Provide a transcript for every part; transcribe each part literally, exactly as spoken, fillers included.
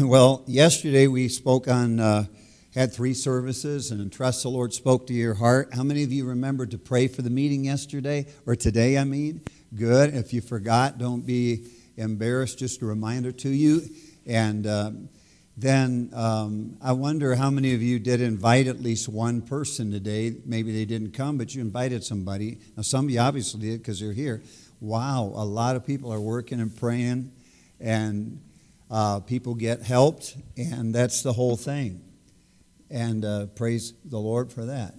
Well, yesterday we spoke on, uh, had three services, and Trust the Lord spoke to your heart. How many of you remembered to pray for the meeting yesterday, or today, I mean? Good. If you forgot, don't be embarrassed. Just a reminder to you. And uh, then um, I wonder how many of you did invite at least one person today. Maybe they didn't come, but you invited somebody. Now, some of you obviously did because they're here. Wow, a lot of people are working and praying, and uh, people get helped, and that's the whole thing. And uh, praise the Lord for that.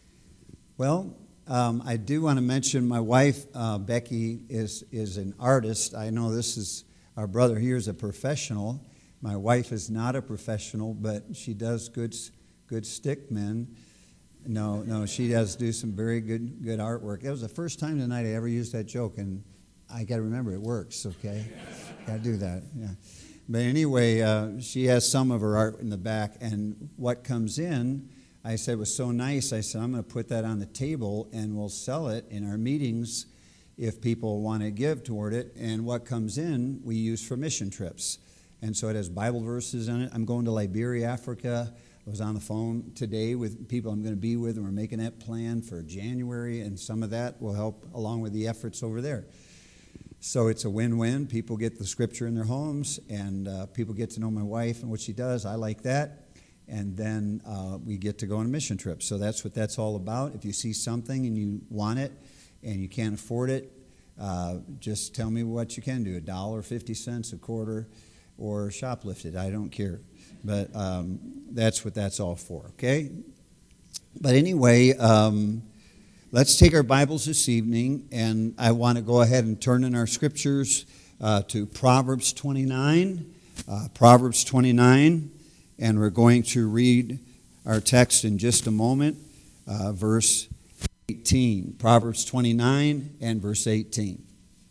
Well, um, I do want to mention my wife, uh, Becky, is, is an artist. I know this is, our brother here is a professional. My wife is not a professional, but she does good, good stick men. No, no, she does do some very good, good artwork. That was the first time tonight I ever used that joke, and I got to remember it works, okay? Got to do that, yeah. But anyway, uh, she has some of her art in the back, and what comes in, I said, was so nice. I said, I'm going to put that on the table, and we'll sell it in our meetings if people want to give toward it. And what comes in, we use for mission trips. And so it has Bible verses in it. I'm going to Liberia, Africa. I was on the phone today with people I'm going to be with, and we're making that plan for January, and some of that will help along with the efforts over there. So it's a win-win. People get the scripture in their homes, and uh, people get to know my wife and what she does. I like that. And then uh, we get to go on a mission trip. So that's what that's all about. If you see something and you want it and you can't afford it, uh, just tell me what you can do, a dollar, fifty cents, a quarter, or shoplift it. I don't care. But um, that's what that's all for, okay? But anyway, um, let's take our Bibles this evening, and I want to go ahead and turn in our scriptures uh, to Proverbs twenty-nine. Uh, Proverbs twenty-nine, and we're going to read our text in just a moment, uh, verse eighteen. Proverbs twenty-nine and verse eighteen.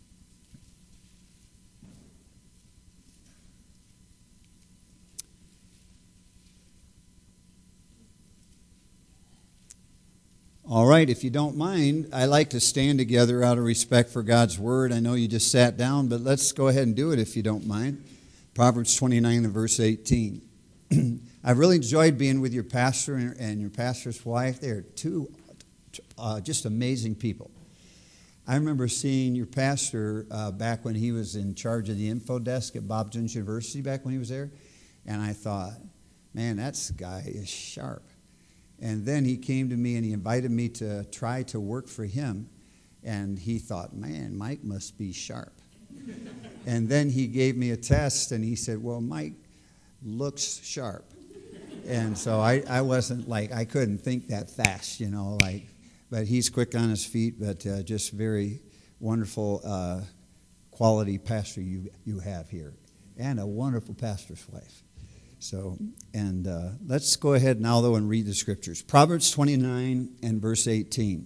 All right, if you don't mind, I like to stand together out of respect for God's Word. I know you just sat down, but let's go ahead and do it if you don't mind. Proverbs twenty-nine and verse eighteen. I've really enjoyed being with your pastor and your pastor's wife. They're two uh, just amazing people. I remember seeing your pastor uh, back when he was in charge of the info desk at Bob Jones University back when he was there, and I thought, man, that guy is sharp. And then he came to me and he invited me to try to work for him. And he thought, man, Mike must be sharp. And then he gave me a test and he said, well, Mike looks sharp. And so I, I wasn't like, I couldn't think that fast, you know, like, but he's quick on his feet, but uh, just very wonderful uh, quality pastor you, you have here. And a wonderful pastor's wife. So, and uh, let's go ahead now, though, and read the scriptures. Proverbs twenty-nine and verse eighteen.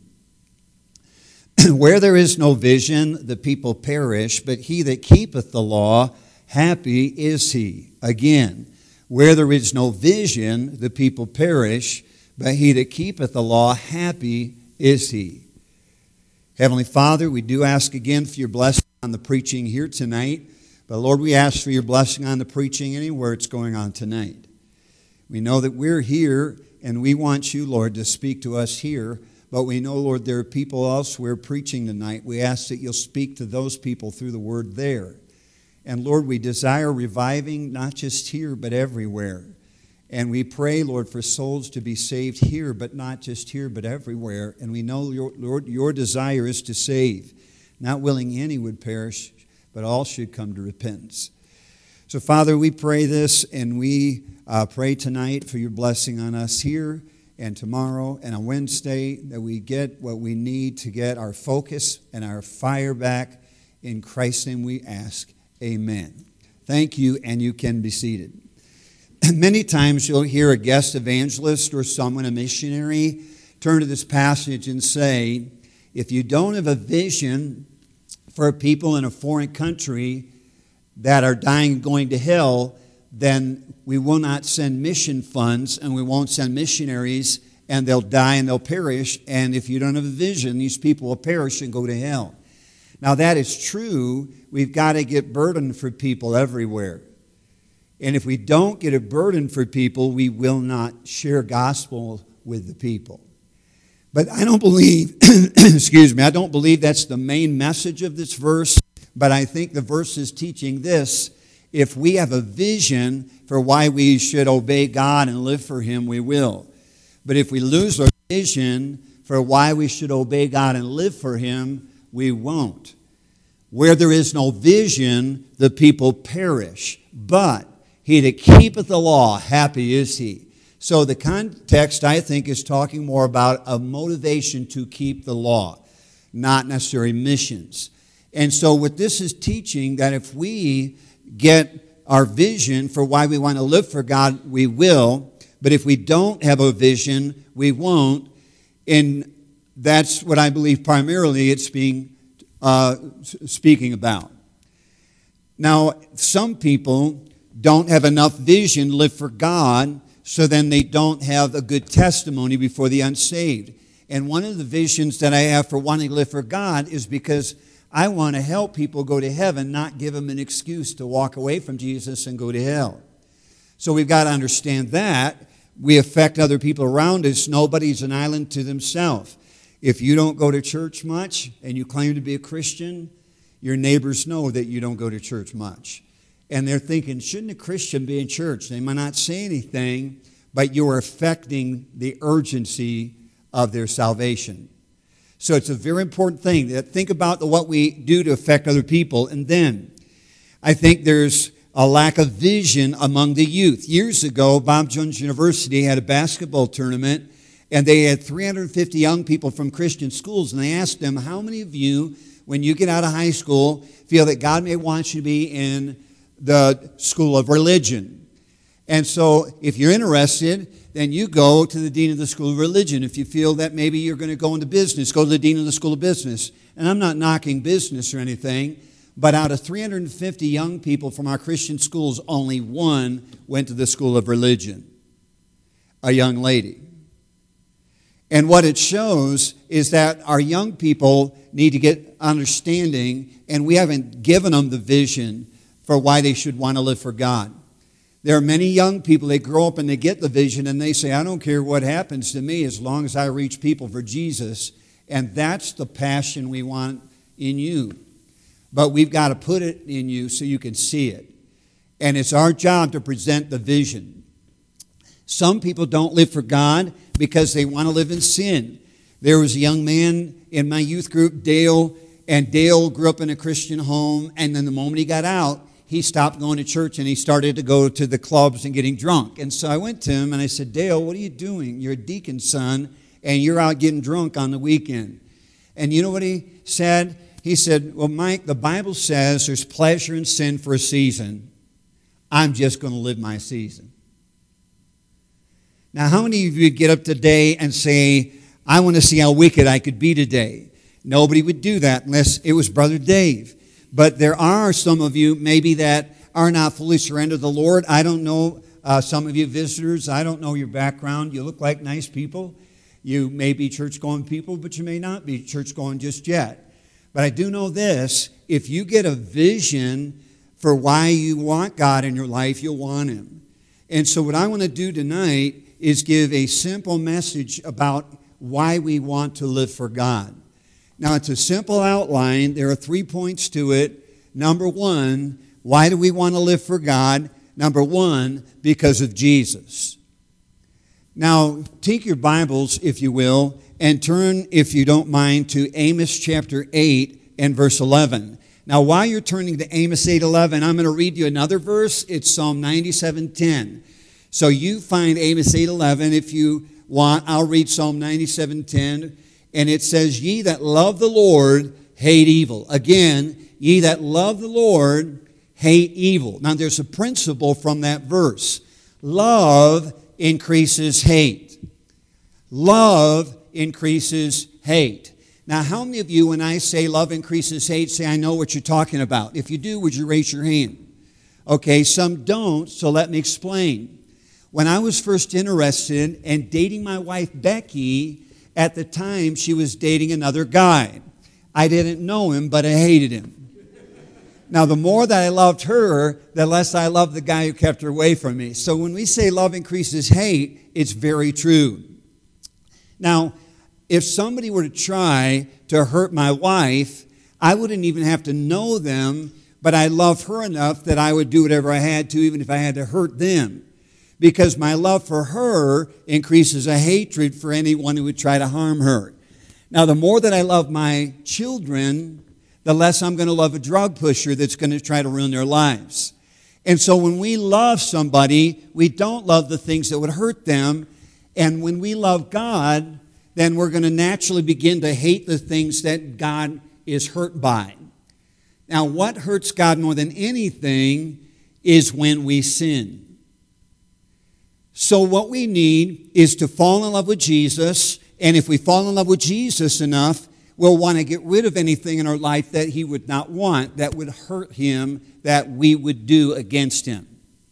Where there is no vision, the people perish, but he that keepeth the law, happy is he. Again, where there is no vision, the people perish, but he that keepeth the law, happy is he. Heavenly Father, we do ask again for your blessing on the preaching here tonight. But Lord, we ask for your blessing on the preaching anywhere it's going on tonight. We know that we're here and we want you, Lord, to speak to us here. But we know, Lord, there are people elsewhere preaching tonight. We ask that you'll speak to those people through the word there. And Lord, we desire reviving not just here but everywhere. And we pray, Lord, for souls to be saved here, but not just here but everywhere. And we know, Lord, your desire is to save, not willing any would perish, but all should come to repentance. So, Father, we pray this, and we uh, pray tonight for your blessing on us here and tomorrow and on Wednesday, that we get what we need to get our focus and our fire back. In Christ's name we ask, amen. Thank you, and you can be seated. Many times you'll hear a guest evangelist or someone, a missionary, turn to this passage and say, if you don't have a vision for people in a foreign country that are dying and going to hell, then we will not send mission funds and we won't send missionaries, and they'll die and they'll perish. And if you don't have a vision, these people will perish and go to hell. Now that is true. We've got to get burdened for people everywhere. And if we don't get a burden for people, we will not share gospel with the people. But I don't believe, excuse me, I don't believe that's the main message of this verse, but I think the verse is teaching this. If we have a vision for why we should obey God and live for Him, we will. But if we lose our vision for why we should obey God and live for Him, we won't. Where there is no vision, the people perish. But he that keepeth the law, happy is he. So the context, I think, is talking more about a motivation to keep the law, not necessarily missions. And so what this is teaching, that if we get our vision for why we want to live for God, we will. But if we don't have a vision, we won't. And that's what I believe primarily it's being uh, speaking about. Now, some people don't have enough vision to live for God, so then they don't have a good testimony before the unsaved. And one of the visions that I have for wanting to live for God is because I want to help people go to heaven, not give them an excuse to walk away from Jesus and go to hell. So we've got to understand that. We affect other people around us. Nobody's an island to themselves. If you don't go to church much and you claim to be a Christian, your neighbors know that you don't go to church much. And they're thinking, shouldn't a Christian be in church? They might not say anything, but you're affecting the urgency of their salvation. So it's a very important thing that think about what we do to affect other people. And then I think there's a lack of vision among the youth. Years ago, Bob Jones University had a basketball tournament, and they had three hundred fifty young people from Christian schools, and they asked them, how many of you, when you get out of high school, feel that God may want you to be in the school of religion? And so if you're interested, then you go to the dean of the school of religion. If you feel that maybe you're going to go into business, go to the dean of the school of business. And I'm not knocking business or anything, but out of three hundred fifty young people from our Christian schools, only one went to the school of religion, a young lady. And what it shows is that our young people need to get understanding, and we haven't given them the vision for why they should want to live for God. There are many young people, they grow up and they get the vision and they say, I don't care what happens to me as long as I reach people for Jesus. And that's the passion we want in you. But we've got to put it in you so you can see it. And it's our job to present the vision. Some people don't live for God because they want to live in sin. There was a young man in my youth group, Dale, and Dale grew up in a Christian home, and then the moment he got out, he stopped going to church and he started to go to the clubs and getting drunk. And so I went to him and I said, Dale, what are you doing? You're a deacon's son and you're out getting drunk on the weekend. And you know what he said? He said, well, Mike, the Bible says there's pleasure in sin for a season. I'm just going to live my season. Now, how many of you would get up today and say, I want to see how wicked I could be today? Nobody would do that unless it was Brother Dave. But there are some of you maybe that are not fully surrendered to the Lord. I don't know, uh, some of you visitors, I don't know your background. You look like nice people. You may be church-going people, but you may not be church-going just yet. But I do know this, if you get a vision for why you want God in your life, you'll want Him. And so what I want to do tonight is give a simple message about why we want to live for God. Now, it's a simple outline. There are three points to it. Number one, why do we want to live for God? Number one, because of Jesus. Now, take your Bibles, if you will, and turn, if you don't mind, to Amos chapter eight and verse eleven. Now, while you're turning to Amos eight eleven, I'm going to read you another verse. It's Psalm ninety-seven ten. So you find Amos eight eleven. If you want, I'll read Psalm ninety-seven ten. And it says, ye that love the Lord hate evil. Again, ye that love the Lord hate evil. Now, there's a principle from that verse. Love increases hate. Love increases hate. Now, how many of you, when I say love increases hate, say, I know what you're talking about? If you do, would you raise your hand? Okay, some don't, so let me explain. When I was first interested in dating my wife, Becky, at the time, she was dating another guy. I didn't know him, but I hated him. Now, the more that I loved her, the less I loved the guy who kept her away from me. So when we say love increases hate, it's very true. Now, if somebody were to try to hurt my wife, I wouldn't even have to know them, but I love her enough that I would do whatever I had to, even if I had to hurt them. Because my love for her increases a hatred for anyone who would try to harm her. Now, the more that I love my children, the less I'm going to love a drug pusher that's going to try to ruin their lives. And so when we love somebody, we don't love the things that would hurt them. And when we love God, then we're going to naturally begin to hate the things that God is hurt by. Now, what hurts God more than anything is when we sin. So what we need is to fall in love with Jesus, and if we fall in love with Jesus enough, we'll want to get rid of anything in our life that he would not want, that would hurt him, that we would do against him.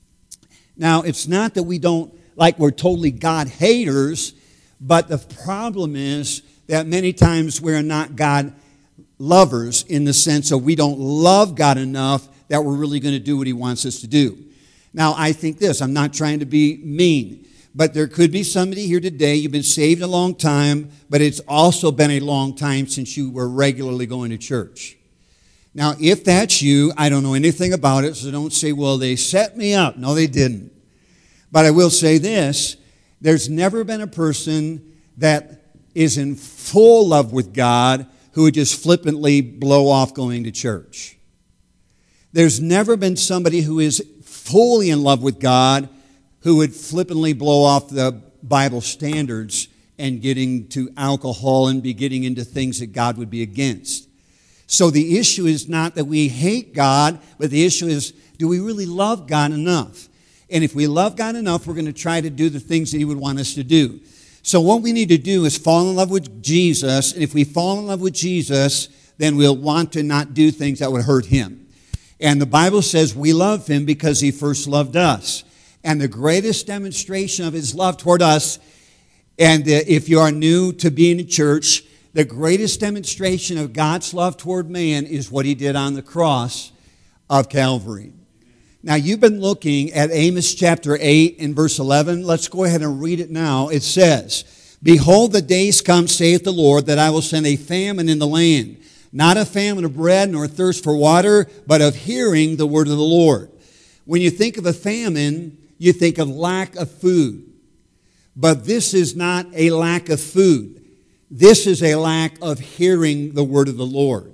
Now, it's not that we don't, like we're totally God haters, but the problem is that many times we're not God lovers in the sense of we don't love God enough that we're really going to do what he wants us to do. Now, I think this, I'm not trying to be mean, but there could be somebody here today, you've been saved a long time, but it's also been a long time since you were regularly going to church. Now, if that's you, I don't know anything about it, so don't say, well, they set me up. No, they didn't. But I will say this, there's never been a person that is in full love with God who would just flippantly blow off going to church. There's never been somebody who is fully in love with God who would flippantly blow off the Bible standards and getting to alcohol and be getting into things that God would be against. So the issue is not that we hate God, but the issue is, do we really love God enough? And if we love God enough, we're going to try to do the things that he would want us to do. So what we need to do is fall in love with Jesus. And if we fall in love with Jesus, then we'll want to not do things that would hurt him. And the Bible says we love him because he first loved us. And the greatest demonstration of his love toward us, and if you are new to being in church, the greatest demonstration of God's love toward man is what he did on the cross of Calvary. Now, you've been looking at Amos chapter eight and verse eleven. Let's go ahead and read it now. It says, "Behold, the days come, saith the Lord, that I will send a famine in the land, not a famine of bread nor thirst for water, but of hearing the word of the Lord." When you think of a famine, you think of lack of food. But this is not a lack of food. This is a lack of hearing the word of the Lord.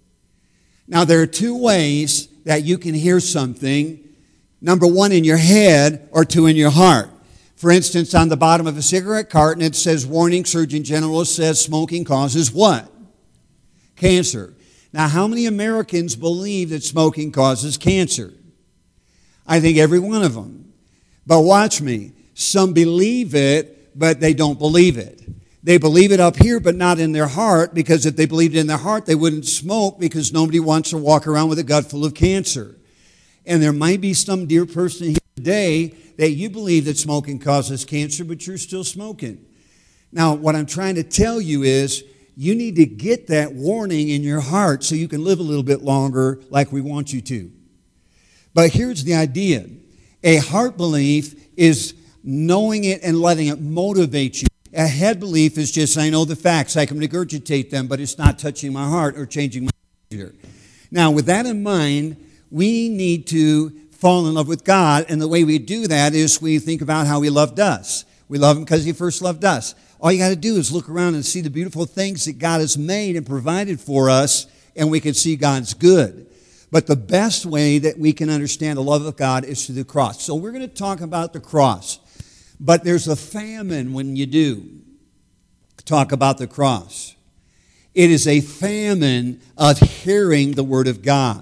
Now, there are two ways that you can hear something. Number one, in your head, or two, in your heart. For instance, on the bottom of a cigarette carton, it says, warning, Surgeon General says smoking causes what? Cancer. Now, how many Americans believe that smoking causes cancer? I think every one of them. But watch me. Some believe it, but they don't believe it. They believe it up here, but not in their heart, because if they believed it in their heart, they wouldn't smoke, because nobody wants to walk around with a gut full of cancer. And there might be some dear person here today that you believe that smoking causes cancer, but you're still smoking. Now, what I'm trying to tell you is, you need to get that warning in your heart so you can live a little bit longer like we want you to. But here's the idea. A heart belief is knowing it and letting it motivate you. A head belief is just, I know the facts, I can regurgitate them, but it's not touching my heart or changing my behavior. Now, with that in mind, we need to fall in love with God, and the way we do that is we think about how he loved us. We love him because he first loved us. All you got to do is look around and see the beautiful things that God has made and provided for us, and we can see God's good. But the best way that we can understand the love of God is through the cross. So we're going to talk about the cross. But there's a famine when you do talk about the cross. It is a famine of hearing the Word of God.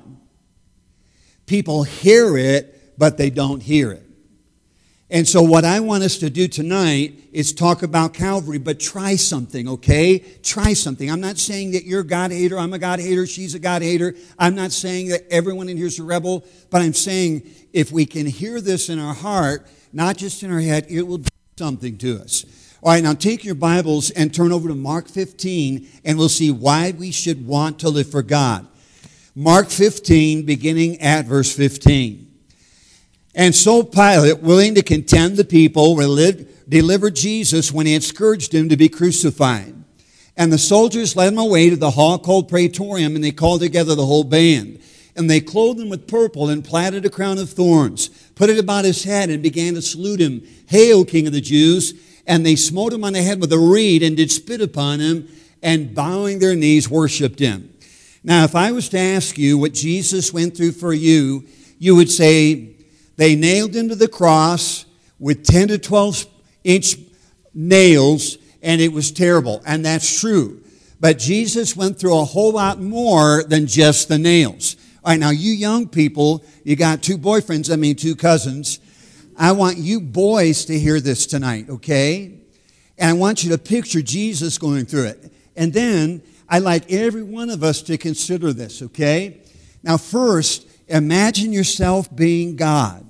People hear it, but they don't hear it. And so what I want us to do tonight is talk about Calvary, but try something, okay? Try something. I'm not saying that you're a God hater, I'm a God hater, she's a God hater. I'm not saying that everyone in here is a rebel, but I'm saying if we can hear this in our heart, not just in our head, it will do something to us. All right, now take your Bibles and turn over to Mark fifteen, and we'll see why we should want to live for God. Mark fifteen, beginning at verse fifteen. And so Pilate, willing to content the people, delivered Jesus when he had scourged him to be crucified. And the soldiers led him away to the hall called Praetorium, and they called together the whole band. And they clothed him with purple and platted a crown of thorns, put it about his head, and began to salute him, "Hail, King of the Jews!" And they smote him on the head with a reed and did spit upon him, and bowing their knees worshipped him. Now, if I was to ask you what Jesus went through for you, you would say they nailed him to the cross with ten to twelve inch nails, and it was terrible. And that's true. But Jesus went through a whole lot more than just the nails. All right, now you young people, you got two boyfriends, I mean two cousins. I want you boys to hear this tonight, okay? And I want you to picture Jesus going through it. And then I'd like every one of us to consider this, okay? Now first, imagine yourself being God.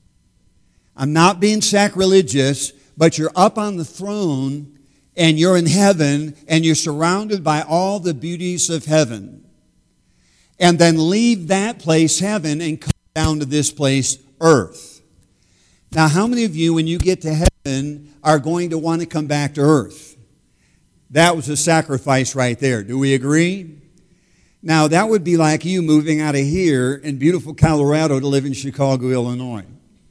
I'm not being sacrilegious, but you're up on the throne and you're in heaven and you're surrounded by all the beauties of heaven. And then leave that place, heaven, and come down to this place, earth. Now, how many of you, when you get to heaven, are going to want to come back to earth? That was a sacrifice right there. Do we agree? Now, that would be like you moving out of here in beautiful Colorado to live in Chicago, Illinois.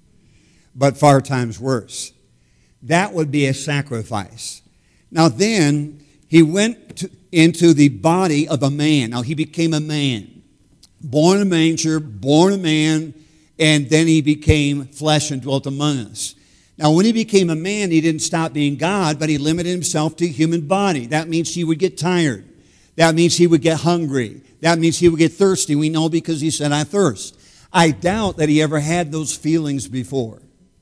But far times worse. That would be a sacrifice. Now then, he went to, into the body of a man. Now, he became a man. Born in a manger, born a man, and then he became flesh and dwelt among us. Now, when he became a man, he didn't stop being God, but he limited himself to a human body. That means he would get tired. That means he would get hungry. That means he would get thirsty. We know because he said, "I thirst." I doubt that he ever had those feelings before.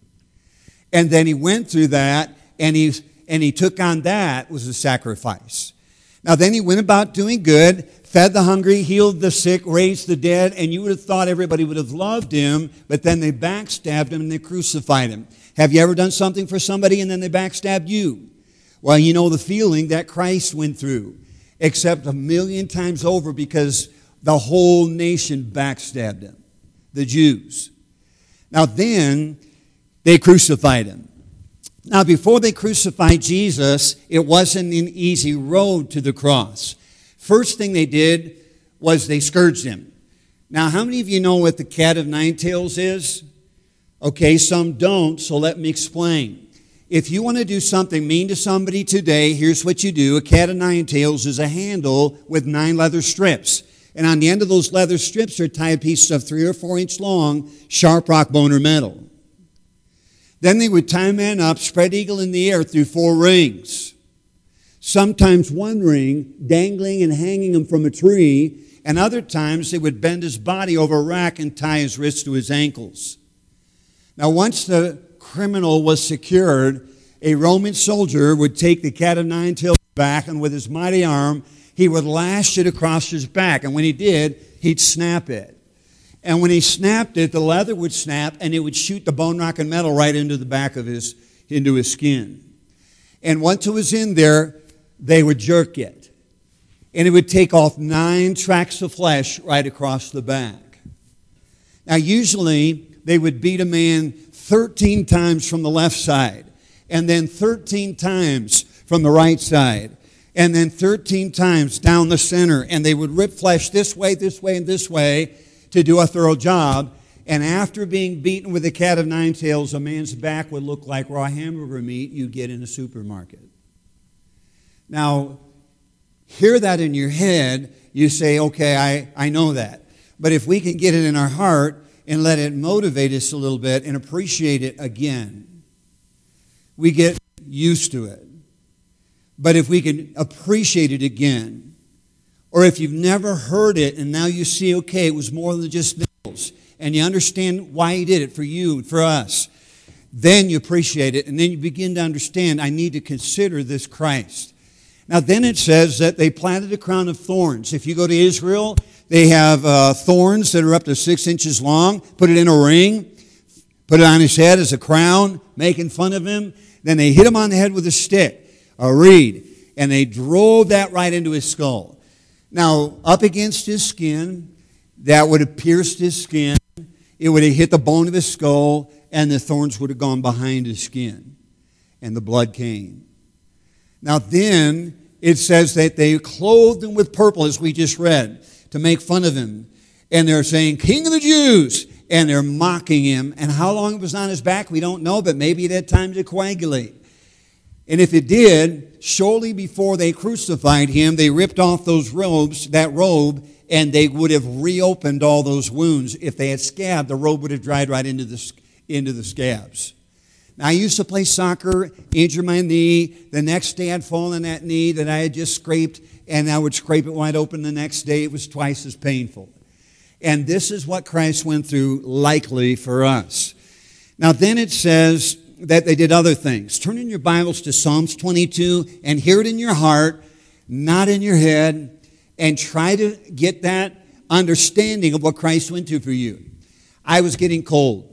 And then he went through that, and he, and he took on that was a sacrifice. Now, then he went about doing good, fed the hungry, healed the sick, raised the dead, and you would have thought everybody would have loved him, but then they backstabbed him and they crucified him. Have you ever done something for somebody and then they backstabbed you? Well, you know the feeling that Christ went through, except a million times over because the whole nation backstabbed him, the Jews. Now then, they crucified him. Now, before they crucified Jesus, it wasn't an easy road to the cross. First thing they did was they scourged him. Now, how many of you know what the cat of nine tails is? Okay, some don't, so let me explain. If you want to do something mean to somebody today, here's what you do. A cat of nine tails is a handle with nine leather strips. And on the end of those leather strips are tied pieces of three or four inch long, sharp rock, bone, or metal. Then they would tie a man up, spread eagle in the air through four rings. Sometimes one ring, dangling and hanging him from a tree, and other times they would bend his body over a rack and tie his wrists to his ankles. Now, once the criminal was secured, a Roman soldier would take the cat of nine tails back, and with his mighty arm, he would lash it across his back. And when he did, he'd snap it. And when he snapped it, the leather would snap, and it would shoot the bone, rock, and metal right into the back of his, into his skin. And once it was in there, they would jerk it. And it would take off nine tracts of flesh right across the back. Now, usually, they would beat a man thirteen times from the left side, and then thirteen times from the right side, and then thirteen times down the center. And they would rip flesh this way, this way, and this way to do a thorough job. And after being beaten with a cat of nine tails, a man's back would look like raw hamburger meat you'd get in a supermarket. Now, hear that in your head, you say, okay, I, I know that. But if we can get it in our heart and let it motivate us a little bit and appreciate it again, we get used to it. But if we can appreciate it again, or if you've never heard it and now you see, okay, it was more than just nails, and you understand why he did it for you, for us, then you appreciate it, and then you begin to understand, I need to consider this Christ. Now, then it says that they planted a crown of thorns. If you go to Israel, they have uh, thorns that are up to six inches long, put it in a ring, put it on his head as a crown, making fun of him. Then they hit him on the head with a stick, a reed, and they drove that right into his skull. Now, up against his skin, that would have pierced his skin. It would have hit the bone of his skull, and the thorns would have gone behind his skin, and the blood came. Now then, it says that they clothed him with purple, as we just read, to make fun of him. And they're saying, King of the Jews! And they're mocking him. And how long it was on his back, we don't know, but maybe it had time to coagulate. And if it did, shortly before they crucified him, they ripped off those robes, that robe, and they would have reopened all those wounds. If they had scabbed, the robe would have dried right into the, into the scabs. Now, I used to play soccer, injure my knee. The next day I'd fall on that knee that I had just scraped, and I would scrape it wide open the next day. It was twice as painful. And this is what Christ went through likely for us. Now, then it says that they did other things. Turn in your Bibles to Psalms twenty-two and hear it in your heart, not in your head, and try to get that understanding of what Christ went through for you. I was getting cold.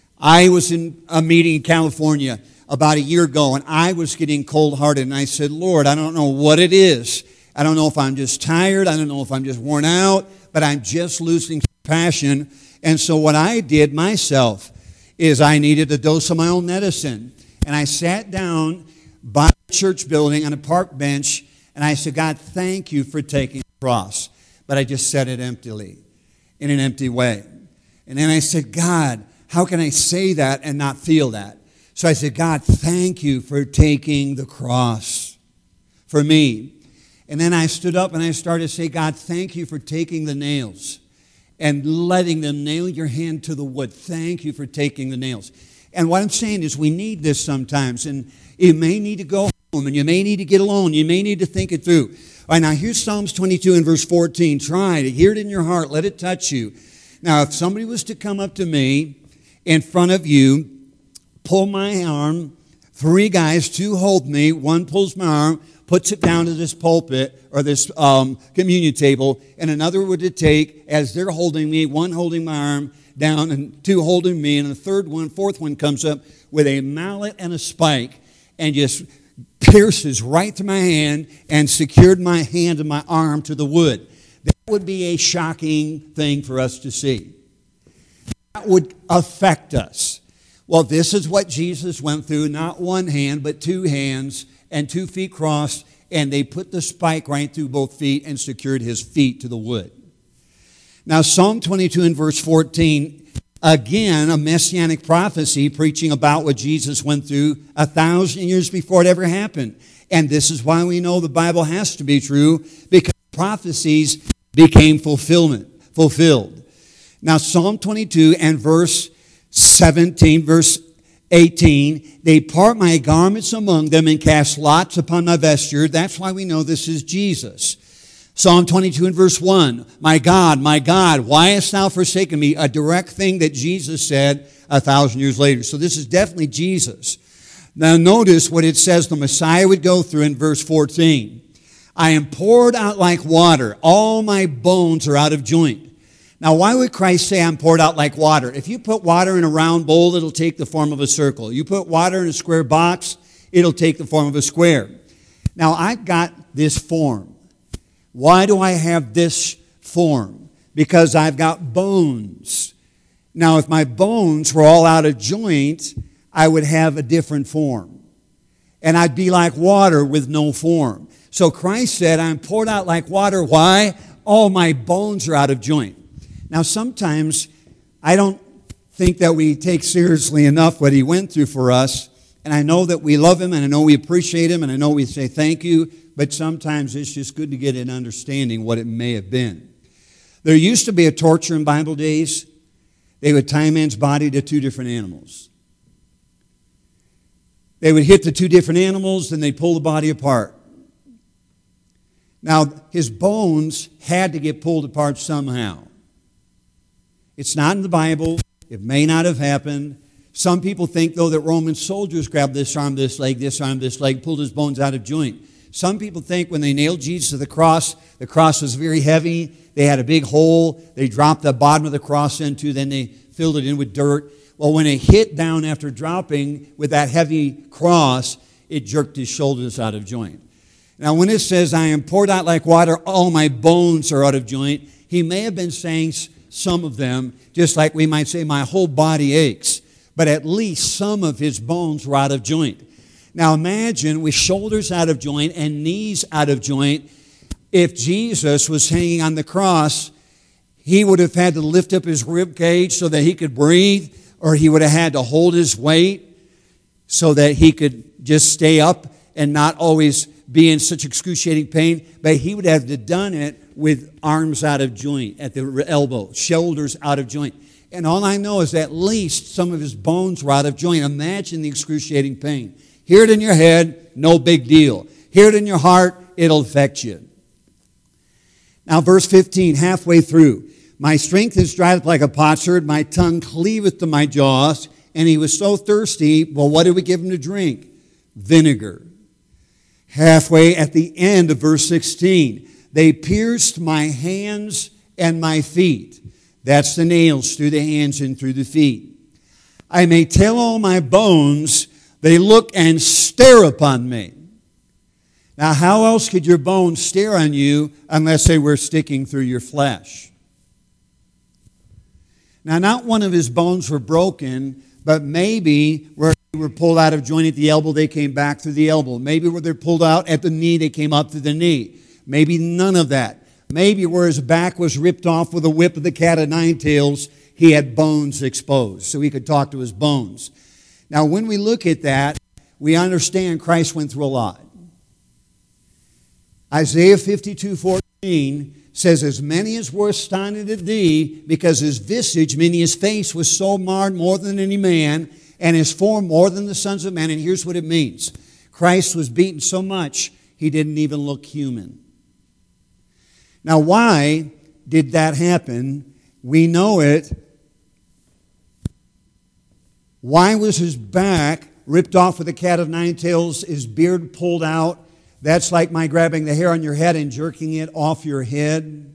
I was in a meeting in California about a year ago, and I was getting cold-hearted, and I said, Lord, I don't know what it is. I don't know if I'm just tired. I don't know if I'm just worn out, but I'm just losing passion. And so what I did myself is I needed a dose of my own medicine. And I sat down by the church building on a park bench, and I said, God, thank you for taking the cross. But I just said it emptily, in an empty way. And then I said, God, how can I say that and not feel that? So I said, God, thank you for taking the cross for me. And then I stood up and I started to say, God, thank you for taking the nails and letting them nail your hand to the wood. Thank you for taking the nails. And what I'm saying is we need this sometimes. And you may need to go home and you may need to get alone. You may need to think it through. All right, now here's Psalms twenty-two and verse fourteen. Try to hear it in your heart. Let it touch you. Now, if somebody was to come up to me in front of you, pull my arm, three guys, two hold me, one pulls my arm, puts it down to this pulpit or this um, communion table, and another would take, as they're holding me, one holding my arm down and two holding me, and the third one, fourth one comes up with a mallet and a spike and just pierces right to my hand and secured my hand and my arm to the wood. That would be a shocking thing for us to see. That would affect us. Well, this is what Jesus went through, not one hand, but two hands and two feet crossed, and they put the spike right through both feet and secured his feet to the wood. Now, Psalm twenty-two and verse fourteen, again, a messianic prophecy preaching about what Jesus went through a thousand years before it ever happened. And this is why we know the Bible has to be true, because prophecies became fulfillment, fulfilled. Now, Psalm twenty-two and verse seventeen, verse eighteen, they part my garments among them and cast lots upon my vesture. That's why we know this is Jesus. Psalm twenty-two and verse one, my God, my God, why hast thou forsaken me? A direct thing that Jesus said a thousand years later. So this is definitely Jesus. Now notice what it says the Messiah would go through in verse fourteen. I am poured out like water. All my bones are out of joint. Now, why would Christ say I'm poured out like water? If you put water in a round bowl, it'll take the form of a circle. You put water in a square box, it'll take the form of a square. Now, I've got this form. Why do I have this form? Because I've got bones. Now, if my bones were all out of joint, I would have a different form. And I'd be like water with no form. So Christ said, I'm poured out like water. Why? All my bones are out of joint. Now, sometimes I don't think that we take seriously enough what he went through for us. And I know that we love him, and I know we appreciate him, and I know we say thank you. But sometimes it's just good to get an understanding what it may have been. There used to be a torture in Bible days. They would tie a man's body to two different animals. They would hit the two different animals, then they'd pull the body apart. Now, his bones had to get pulled apart somehow. It's not in the Bible. It may not have happened. Some people think, though, that Roman soldiers grabbed this arm, this leg, this arm, this leg, pulled his bones out of joint. Some people think when they nailed Jesus to the cross, the cross was very heavy. They had a big hole. They dropped the bottom of the cross into, then they filled it in with dirt. Well, when it hit down after dropping with that heavy cross, it jerked his shoulders out of joint. Now, when it says, I am poured out like water, all my bones are out of joint, he may have been saying some of them, just like we might say, my whole body aches. But at least some of his bones were out of joint. Now imagine with shoulders out of joint and knees out of joint, if Jesus was hanging on the cross, he would have had to lift up his rib cage so that he could breathe, or he would have had to hold his weight so that he could just stay up and not always be in such excruciating pain. But he would have to done it with arms out of joint at the elbow, shoulders out of joint. And all I know is at least some of his bones were out of joint. Imagine the excruciating pain. Hear it in your head, no big deal. Hear it in your heart, it'll affect you. Now verse fifteen, halfway through. My strength is dried up like a potsherd, my tongue cleaveth to my jaws, and he was so thirsty. Well, what did we give him to drink? Vinegar. Halfway at the end of verse sixteen, they pierced my hands and my feet. That's the nails through the hands and through the feet. I may tell all my bones, they look and stare upon me. Now, how else could your bones stare on you unless they were sticking through your flesh? Now, not one of his bones were broken, but maybe where they were pulled out of joint at the elbow, they came back through the elbow. Maybe where they're pulled out at the knee, they came up through the knee. Maybe none of that. Maybe where his back was ripped off with a whip of the cat of nine tails, he had bones exposed, so he could talk to his bones. Now, when we look at that, we understand Christ went through a lot. Isaiah fifty-two fourteen says, as many as were astonished at thee, because his visage, meaning his face, was so marred more than any man, and his form more than the sons of men. And here's what it means. Christ was beaten so much, he didn't even look human. Now, why did that happen? We know it. Why was his back ripped off with a cat of nine tails, his beard pulled out? That's like my grabbing the hair on your head and jerking it off your head.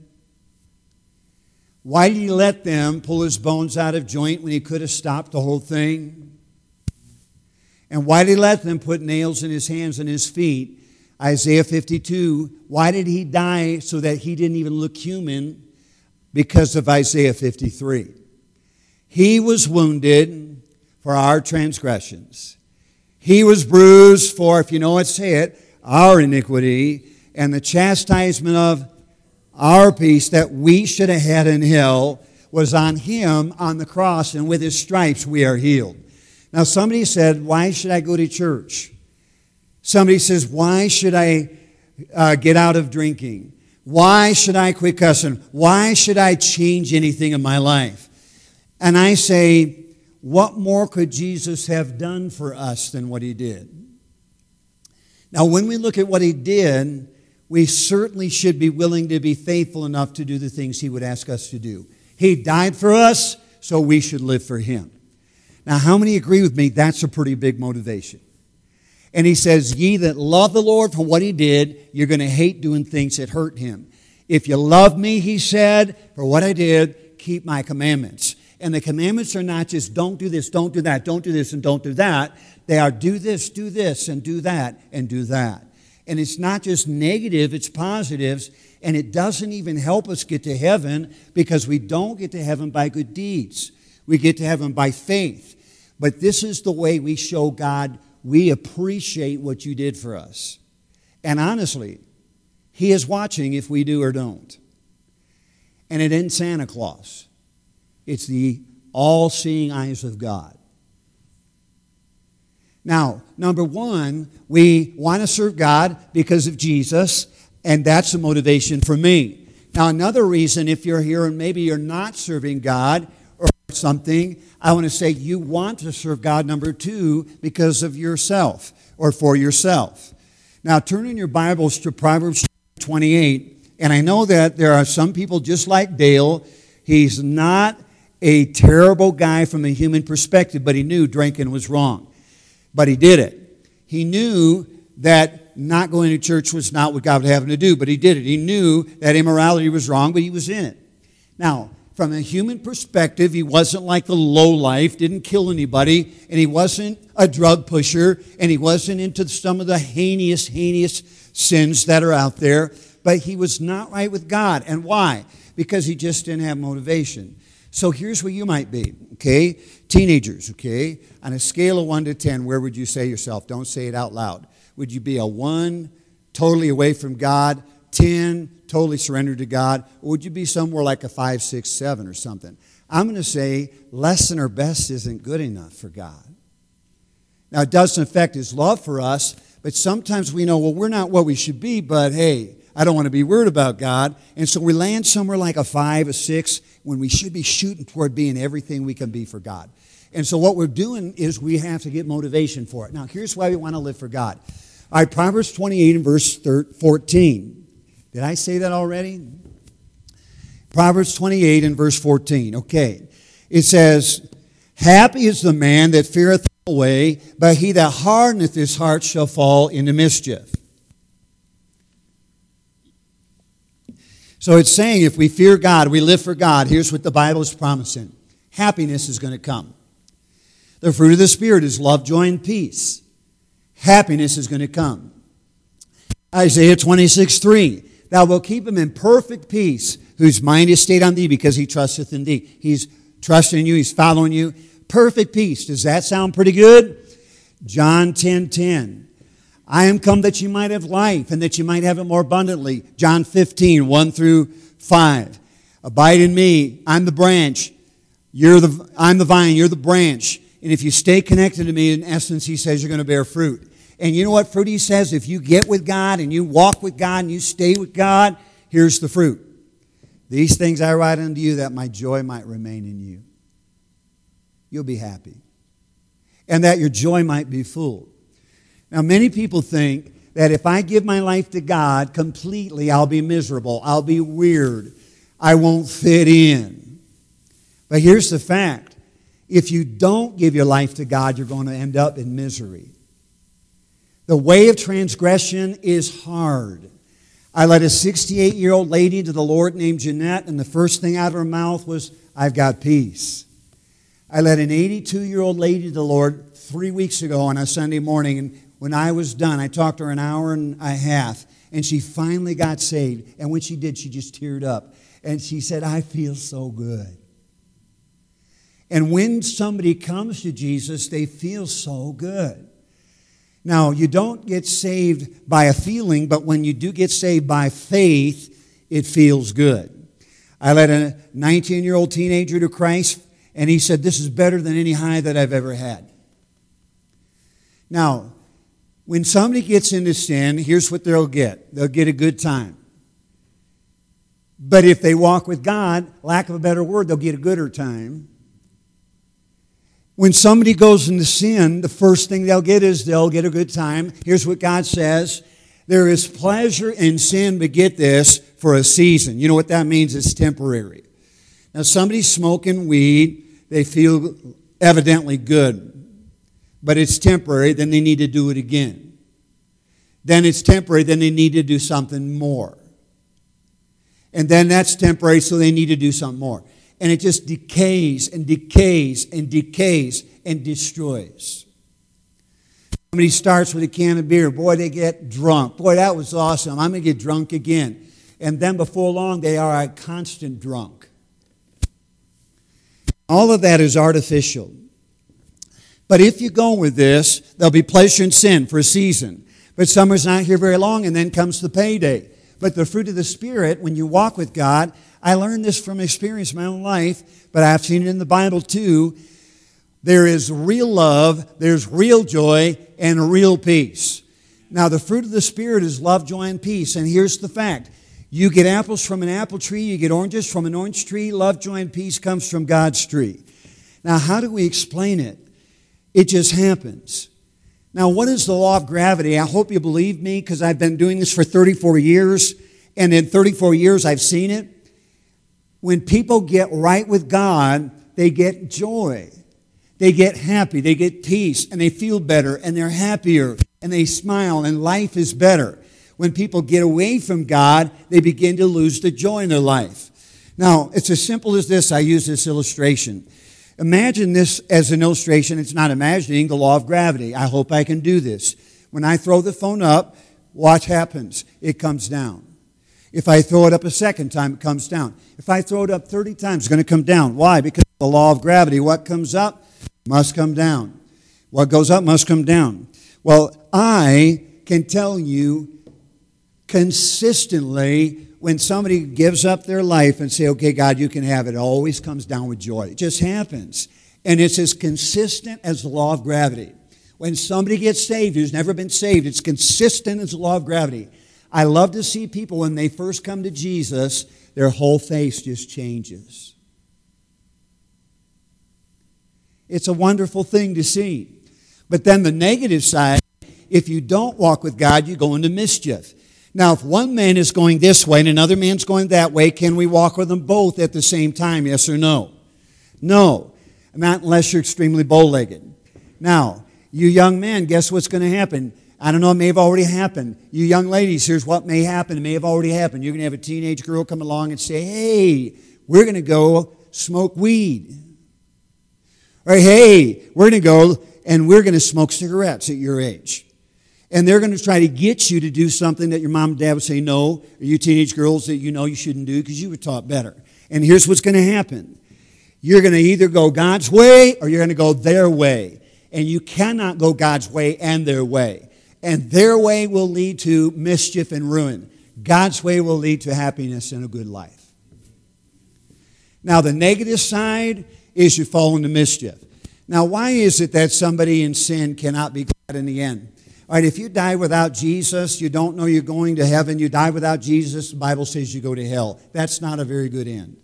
Why did he let them pull his bones out of joint when he could have stopped the whole thing? And why did he let them put nails in his hands and his feet? Isaiah fifty-two, why did he die so that he didn't even look human? Because of Isaiah fifty-three. He was wounded for our transgressions. He was bruised for, if you know it, say it, our iniquity, and the chastisement of our peace that we should have had in hell was on him on the cross, and with his stripes we are healed. Now somebody said, why should I go to church? Somebody says, why should I uh, get out of drinking? Why should I quit cussing? Why should I change anything in my life? And I say, what more could Jesus have done for us than what he did? Now, when we look at what he did, we certainly should be willing to be faithful enough to do the things he would ask us to do. He died for us, so we should live for him. Now, how many agree with me? That's a pretty big motivation. And he says, ye that love the Lord for what he did, you're going to hate doing things that hurt him. If you love me, he said, for what I did, keep my commandments. And the commandments are not just don't do this, don't do that, don't do this, and don't do that. They are do this, do this, and do that, and do that. And it's not just negative, it's positives. And it doesn't even help us get to heaven because we don't get to heaven by good deeds. We get to heaven by faith. But this is the way we show God we appreciate what you did for us. And honestly, he is watching if we do or don't. And it isn't Santa Claus. It's the all-seeing eyes of God. Now, number one, we want to serve God because of Jesus, and that's the motivation for me. Now, another reason, if you're here and maybe you're not serving God or something, I want to say you want to serve God, number two, because of yourself or for yourself. Now, turn in your Bibles to Proverbs twenty-eight, and I know that there are some people just like Dale. He's not a terrible guy from a human perspective, but he knew drinking was wrong. But he did it. He knew that not going to church was not what God would have him to do, but he did it. He knew that immorality was wrong, but he was in it. Now, from a human perspective, he wasn't like the lowlife, didn't kill anybody, and he wasn't a drug pusher, and he wasn't into some of the heinous, heinous sins that are out there, but he was not right with God. And why? Because he just didn't have motivation. So here's where you might be, okay? Teenagers, okay? On a scale of one to ten, where would you say yourself? Don't say it out loud. Would you be a one, totally away from God, ten, totally surrendered to God, or would you be somewhere like a five, six, seven or something? I'm going to say less than or best isn't good enough for God. Now, it doesn't affect his love for us, but sometimes we know, well, we're not what we should be, but hey, I don't want to be worried about God. And so we land somewhere like a five, a six, when we should be shooting toward being everything we can be for God. And so what we're doing is we have to get motivation for it. Now, here's why we want to live for God. All right, Proverbs twenty-eight and verse fourteen. Did I say that already? Proverbs twenty-eight and verse fourteen. Okay. It says, happy is the man that feareth away, but he that hardeneth his heart shall fall into mischief. So it's saying if we fear God, we live for God, here's what the Bible is promising. Happiness is going to come. The fruit of the Spirit is love, joy, and peace. Happiness is going to come. Isaiah twenty-six three. Thou wilt keep him in perfect peace, whose mind is stayed on thee, because he trusteth in thee. He's trusting you. He's following you. Perfect peace. Does that sound pretty good? John ten ten. I am come that you might have life, and that you might have it more abundantly. John fifteen one through five. Abide in me. I'm the branch. You're the, I'm the vine. You're the branch. And if you stay connected to me, in essence, he says you're going to bear fruit. And you know what fruit he says? If you get with God and you walk with God and you stay with God, here's the fruit. These things I write unto you that my joy might remain in you. You'll be happy. And that your joy might be full. Now, many people think that if I give my life to God completely, I'll be miserable. I'll be weird. I won't fit in. But here's the fact. If you don't give your life to God, you're going to end up in misery. The way of transgression is hard. I led a sixty-eight-year-old lady to the Lord named Jeanette, and the first thing out of her mouth was, I've got peace. I led an eighty-two-year-old lady to the Lord three weeks ago on a Sunday morning, and when I was done, I talked to her an hour and a half, and she finally got saved. And when she did, she just teared up. And she said, I feel so good. And when somebody comes to Jesus, they feel so good. Now, you don't get saved by a feeling, but when you do get saved by faith, it feels good. I led a nineteen-year-old teenager to Christ, and he said, this is better than any high that I've ever had. Now, when somebody gets into sin, here's what they'll get. They'll get a good time. But if they walk with God, lack of a better word, they'll get a gooder time. When somebody goes into sin, the first thing they'll get is they'll get a good time. Here's what God says. There is pleasure in sin, but get this, for a season. You know what that means? It's temporary. Now, somebody's smoking weed. They feel evidently good. But it's temporary. Then they need to do it again. Then it's temporary. Then they need to do something more. And then that's temporary, so they need to do something more. And it just decays and decays and decays and destroys. Somebody starts with a can of beer. Boy, they get drunk. Boy, that was awesome. I'm going to get drunk again. And then before long, they are a constant drunk. All of that is artificial. But if you go with this, there'll be pleasure in sin for a season. But summer's not here very long, and then comes the payday. But the fruit of the Spirit, when you walk with God, I learned this from experience in my own life, but I've seen it in the Bible too. There is real love, there's real joy, and real peace. Now, the fruit of the Spirit is love, joy, and peace. And here's the fact. You get apples from an apple tree, you get oranges from an orange tree. Love, joy, and peace comes from God's tree. Now, how do we explain it? It just happens. Now, what is the law of gravity? I hope you believe me, because I've been doing this for thirty-four years, and in thirty-four years I've seen it. When people get right with God, they get joy. They get happy. They get peace. And they feel better. And they're happier. And they smile. And life is better. When people get away from God, they begin to lose the joy in their life. Now, it's as simple as this. I use this illustration. Imagine this as an illustration. It's not imagining the law of gravity. I hope I can do this. When I throw the phone up, watch happens. It comes down. If I throw it up a second time, it comes down. If I throw it up thirty times, it's going to come down. Why? Because of the law of gravity. What comes up must come down. What goes up must come down. Well, I can tell you consistently when somebody gives up their life and say, okay, God, you can have it, it always comes down with joy. It just happens. And it's as consistent as the law of gravity. When somebody gets saved who's never been saved, it's consistent as the law of gravity. I love to see people when they first come to Jesus, their whole face just changes. It's a wonderful thing to see. But then the negative side, if you don't walk with God, you go into mischief. Now, if one man is going this way and another man's going that way, can we walk with them both at the same time, yes or no? No, not unless you're extremely bow-legged. Now, you young men, guess what's going to happen? I don't know, it may have already happened. You young ladies, here's what may happen. It may have already happened. You're going to have a teenage girl come along and say, hey, we're going to go smoke weed. Or, hey, we're going to go and we're going to smoke cigarettes at your age. And they're going to try to get you to do something that your mom and dad would say no, or you teenage girls that you know you shouldn't do because you were taught better. And here's what's going to happen. You're going to either go God's way or you're going to go their way. And you cannot go God's way and their way. And their way will lead to mischief and ruin. God's way will lead to happiness and a good life. Now, the negative side is you fall into mischief. Now, why is it that somebody in sin cannot be glad in the end? All right, if you die without Jesus, you don't know you're going to heaven. You die without Jesus, the Bible says you go to hell. That's not a very good end.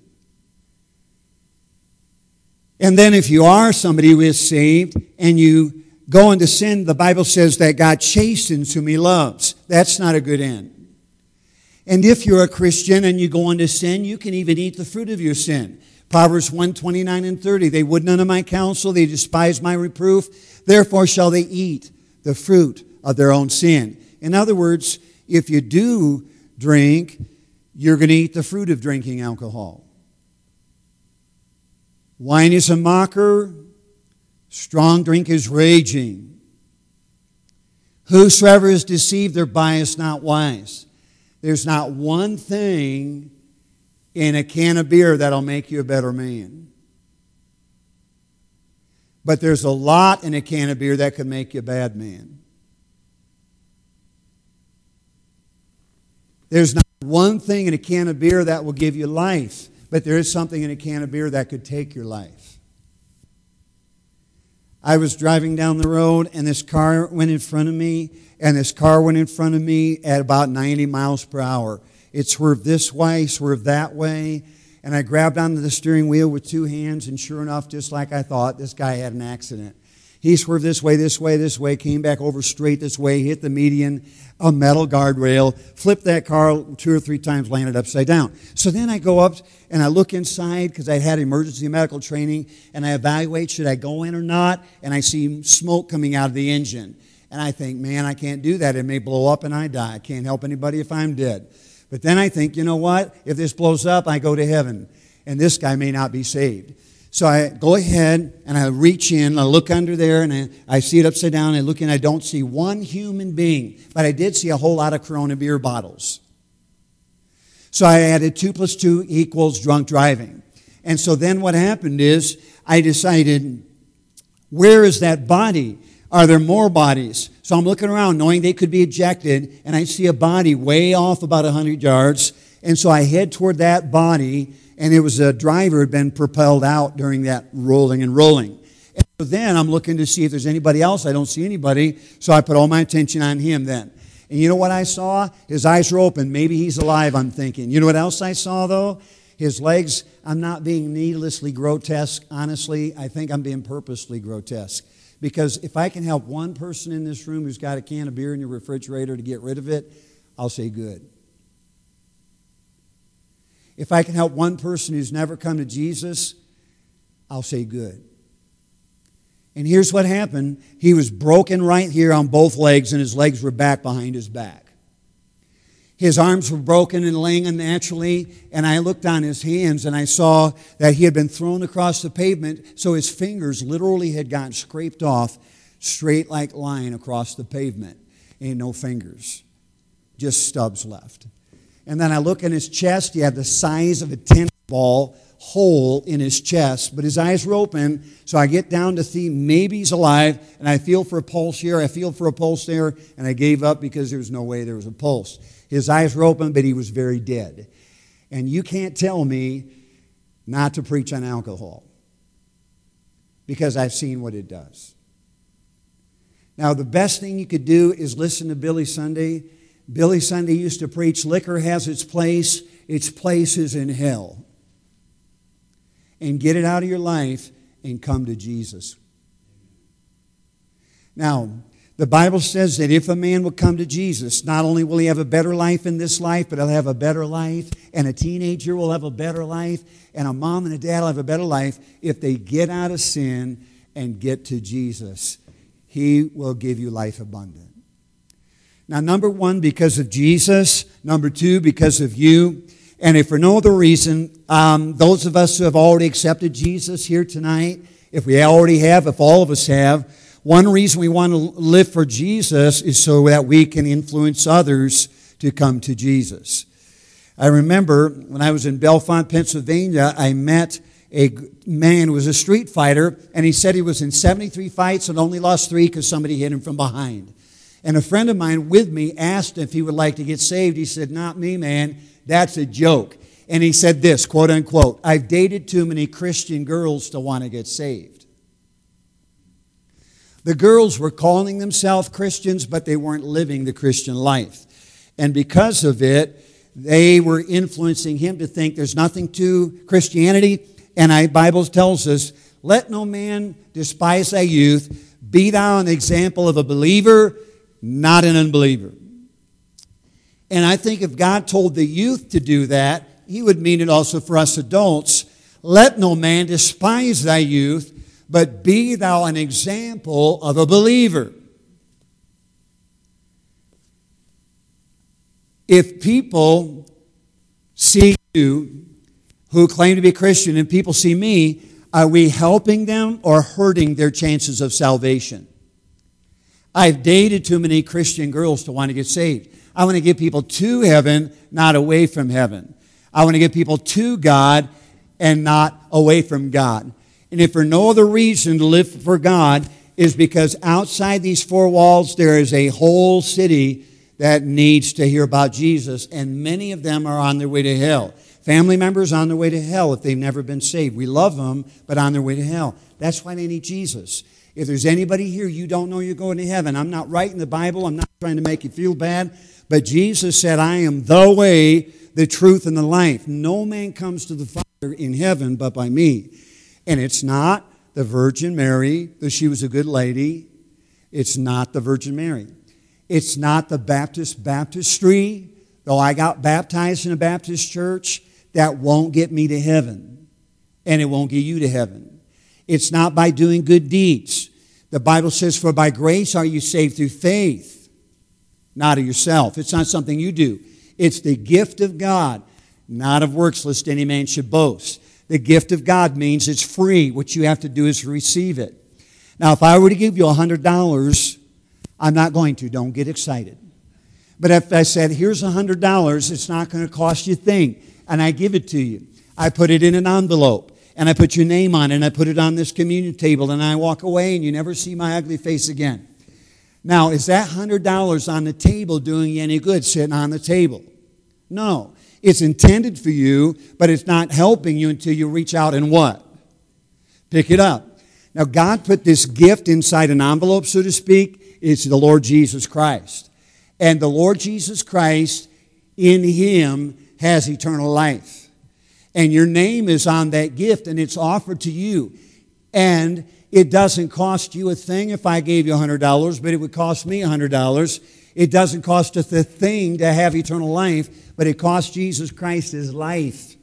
And then if you are somebody who is saved and you go into sin, the Bible says that God chastens whom He loves. That's not a good end. And if you're a Christian and you go into sin, you can even eat the fruit of your sin. Proverbs one, twenty-nine and thirty, they would none of my counsel, they despise my reproof, therefore shall they eat the fruit of their own sin. In other words, if you do drink, you're going to eat the fruit of drinking alcohol. Wine is a mocker, strong drink is raging. Whosoever is deceived thereby is not wise. There's not one thing in a can of beer that'll make you a better man. But there's a lot in a can of beer that could make you a bad man. There's not one thing in a can of beer that will give you life, but there is something in a can of beer that could take your life. I was driving down the road and this car went in front of me, and this car went in front of me at about ninety miles per hour. It swerved this way, swerved that way, and I grabbed onto the steering wheel with two hands, and sure enough, just like I thought, this guy had an accident. He swerved this way, this way, this way, came back over straight this way, hit the median, a metal guardrail, flipped that car two or three times, landed upside down. So then I go up and I look inside because I had emergency medical training, and I evaluate, should I go in or not? And I see smoke coming out of the engine. And I think, man, I can't do that. It may blow up and I die. I can't help anybody if I'm dead. But then I think, you know what? If this blows up, I go to heaven. And this guy may not be saved. So I go ahead and I reach in, I look under there, and I, I see it upside down. I look in, I don't see one human being, but I did see a whole lot of Corona beer bottles. So I added two plus two equals drunk driving. And so then what happened is I decided, where is that body? Are there more bodies? So I'm looking around knowing they could be ejected, and I see a body way off about one hundred yards. And so I head toward that body, and it was a driver who had been propelled out during that rolling and rolling. And so then I'm looking to see if there's anybody else. I don't see anybody, so I put all my attention on him then. And you know what I saw? His eyes were open. Maybe he's alive, I'm thinking. You know what else I saw, though? His legs, I'm not being needlessly grotesque. Honestly, I think I'm being purposely grotesque. Because if I can help one person in this room who's got a can of beer in your refrigerator to get rid of it, I'll say good. If I can help one person who's never come to Jesus, I'll say good. And here's what happened. He was broken right here on both legs, and his legs were back behind his back. His arms were broken and laying unnaturally, and I looked on his hands, and I saw that he had been thrown across the pavement, so his fingers literally had gotten scraped off, straight like line across the pavement. Ain't no fingers, just stubs left. And then I look in his chest. He had the size of a tennis ball hole in his chest, but his eyes were open. So I get down to see maybe he's alive, and I feel for a pulse here. I feel for a pulse there, and I gave up because there was no way there was a pulse. His eyes were open, but he was very dead. And you can't tell me not to preach on alcohol, because I've seen what it does. Now, the best thing you could do is listen to Billy Sunday. Billy Sunday used to preach, liquor has its place, its place is in hell. And get it out of your life and come to Jesus. Now, the Bible says that if a man will come to Jesus, not only will he have a better life in this life, but he'll have a better life, and a teenager will have a better life, and a mom and a dad will have a better life if they get out of sin and get to Jesus. He will give you life abundant. Now, number one, because of Jesus. Number two, because of you. And if for no other reason, um, those of us who have already accepted Jesus here tonight, if we already have, if all of us have, one reason we want to live for Jesus is so that we can influence others to come to Jesus. I remember when I was in Bellefonte, Pennsylvania, I met a man who was a street fighter, and he said he was in seventy-three fights and only lost three because somebody hit him from behind. And a friend of mine with me asked if he would like to get saved. He said, "Not me, man. That's a joke." And he said this, quote unquote, "I've dated too many Christian girls to want to get saved." The girls were calling themselves Christians, but they weren't living the Christian life. And because of it, they were influencing him to think there's nothing to Christianity. And the Bible tells us, "Let no man despise thy youth. Be thou an example of a believer, not an unbeliever." And I think if God told the youth to do that, He would mean it also for us adults. "Let no man despise thy youth, but be thou an example of a believer." If people see you who claim to be Christian and people see me, are we helping them or hurting their chances of salvation? I've dated too many Christian girls to want to get saved. I want to get people to heaven, not away from heaven. I want to get people to God and not away from God. And if for no other reason to live for God is because outside these four walls there is a whole city that needs to hear about Jesus, and many of them are on their way to hell. Family members on their way to hell if they've never been saved. We love them, but on their way to hell. That's why they need Jesus. If there's anybody here you don't know you're going to heaven, I'm not writing the Bible. I'm not trying to make you feel bad. But Jesus said, "I am the way, the truth, and the life. No man comes to the Father in heaven but by me." And it's not the Virgin Mary, though she was a good lady. It's not the Virgin Mary. It's not the Baptist baptistry, though I got baptized in a Baptist church. That won't get me to heaven, and it won't get you to heaven. It's not by doing good deeds. The Bible says, "For by grace are you saved through faith, not of yourself." It's not something you do. It's the gift of God, not of works, lest any man should boast. The gift of God means it's free. What you have to do is receive it. Now, if I were to give you one hundred dollars, I'm not going to. Don't get excited. But if I said, "Here's one hundred dollars, it's not going to cost you a thing," and I give it to you, I put it in an envelope, and I put your name on it, and I put it on this communion table, and I walk away, and you never see my ugly face again. Now, is that one hundred dollars on the table doing you any good sitting on the table? No. It's intended for you, but it's not helping you until you reach out and what? Pick it up. Now, God put this gift inside an envelope, so to speak. It's the Lord Jesus Christ. And the Lord Jesus Christ, in Him, has eternal life. And your name is on that gift, and it's offered to you. And it doesn't cost you a thing if I gave you one hundred dollars, but it would cost me one hundred dollars. It doesn't cost us a thing to have eternal life, but it costs Jesus Christ His life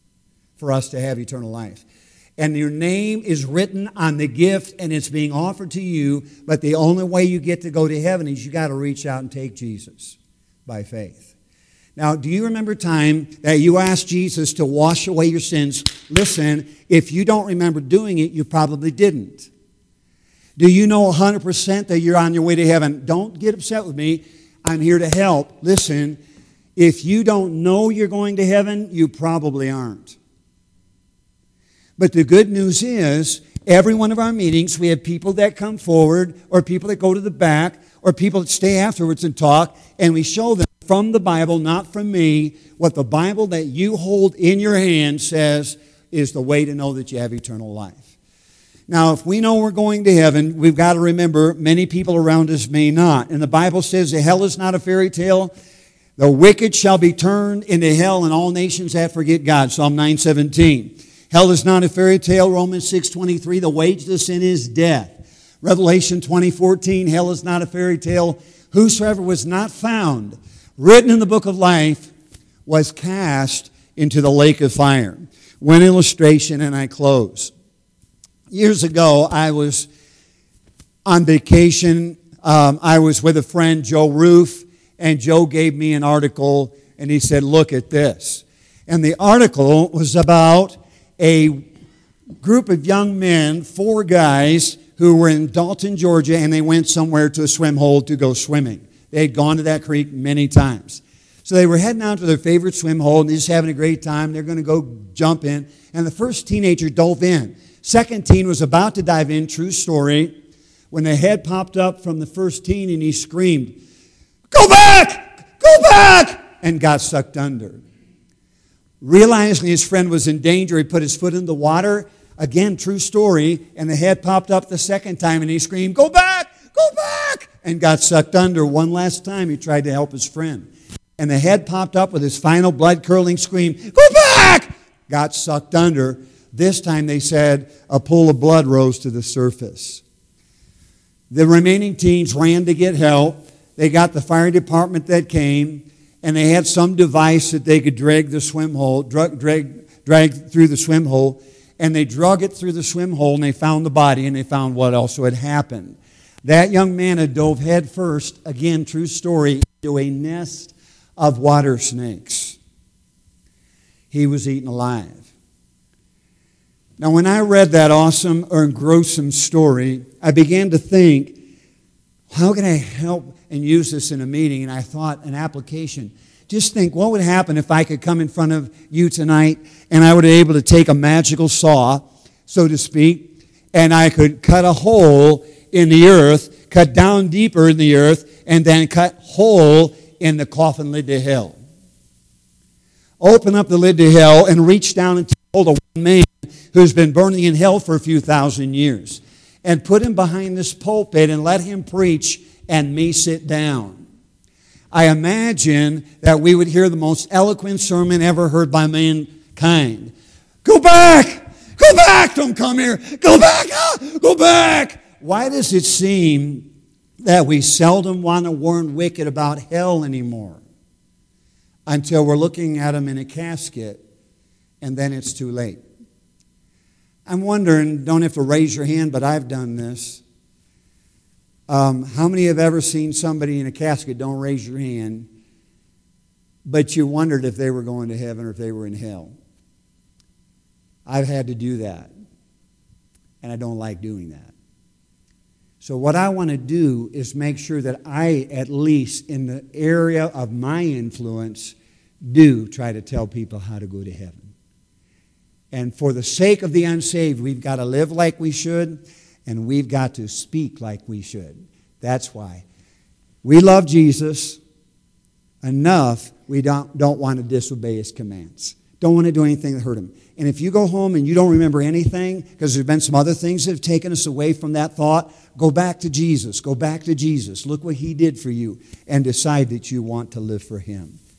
for us to have eternal life. And your name is written on the gift, and it's being offered to you, but the only way you get to go to heaven is you got to reach out and take Jesus by faith. Now, do you remember a time that you asked Jesus to wash away your sins? Listen, if you don't remember doing it, you probably didn't. Do you know one hundred percent that you're on your way to heaven? Don't get upset with me. I'm here to help. Listen, If you don't know you're going to heaven, you probably aren't. But the good news is, every one of our meetings, we have people that come forward, or people that go to the back, or people that stay afterwards and talk, and we show them from the Bible, not from me, what the Bible that you hold in your hand says is the way to know that you have eternal life. Now, if we know we're going to heaven, we've got to remember many people around us may not. And the Bible says that hell is not a fairy tale. The wicked shall be turned into hell, and all nations that forget God. Psalm nine seventeen. Hell is not a fairy tale. Romans six twenty-three. The wages of sin is death. Revelation twenty fourteen. Hell is not a fairy tale. Whosoever was not found written in the book of life was cast into the lake of fire. One illustration, and I close. Years ago, I was on vacation. Um, I was with a friend, Joe Roof, and Joe gave me an article, and he said, look at this. And the article was about a group of young men, four guys, who were in Dalton, Georgia, and they went somewhere to a swim hole to go swimming. They had gone to that creek many times. So they were heading out to their favorite swim hole, and they're just having a great time. They're going to go jump in. And the first teenager dove in. Second teen was about to dive in, true story, when the head popped up from the first teen, and he screamed, "Go back! Go back!" and got sucked under. Realizing his friend was in danger, he put his foot in the water. Again, true story. And the head popped up the second time, and he screamed, "Go back! Go back!" and got sucked under. One last time, he tried to help his friend. And the head popped up with his final blood-curdling scream, "Go back!" got sucked under. This time, they said, a pool of blood rose to the surface. The remaining teens ran to get help. They got the fire department that came, and they had some device that they could drag the swim hole, drag, drag, drag through the swim hole, and they drug it through the swim hole, and they found the body, and they found what also had happened. That young man had dove head first, again, true story, into a nest of water snakes. He was eaten alive. Now, when I read that awesome or gruesome story, I began to think, how can I help and use this in a meeting? And I thought, an application. Just think, what would happen if I could come in front of you tonight and I would be able to take a magical saw, so to speak, and I could cut a hole in the earth, cut down deeper in the earth, and then cut hole in the coffin lid to hell. Open up the lid to hell and reach down and take hold of one man who's been burning in hell for a few thousand years, and put him behind this pulpit and let him preach and me sit down. I imagine that we would hear the most eloquent sermon ever heard by mankind. Go back! Go back! Don't come here! Go back! Ah, go back! Why does it seem that we seldom want to warn wicked about hell anymore until we're looking at them in a casket, and then it's too late? I'm wondering, don't have to raise your hand, but I've done this. Um, how many have ever seen somebody in a casket? Don't raise your hand. But you wondered if they were going to heaven or if they were in hell. I've had to do that. And I don't like doing that. So what I want to do is make sure that I, at least in the area of my influence, do try to tell people how to go to heaven. And for the sake of the unsaved, we've got to live like we should, and we've got to speak like we should. That's why. We love Jesus enough, we don't, don't want to disobey His commands. Don't want to do anything that hurt Him. And if you go home and you don't remember anything, because there's been some other things that have taken us away from that thought, go back to Jesus. Go back to Jesus. Look what He did for you, and decide that you want to live for Him.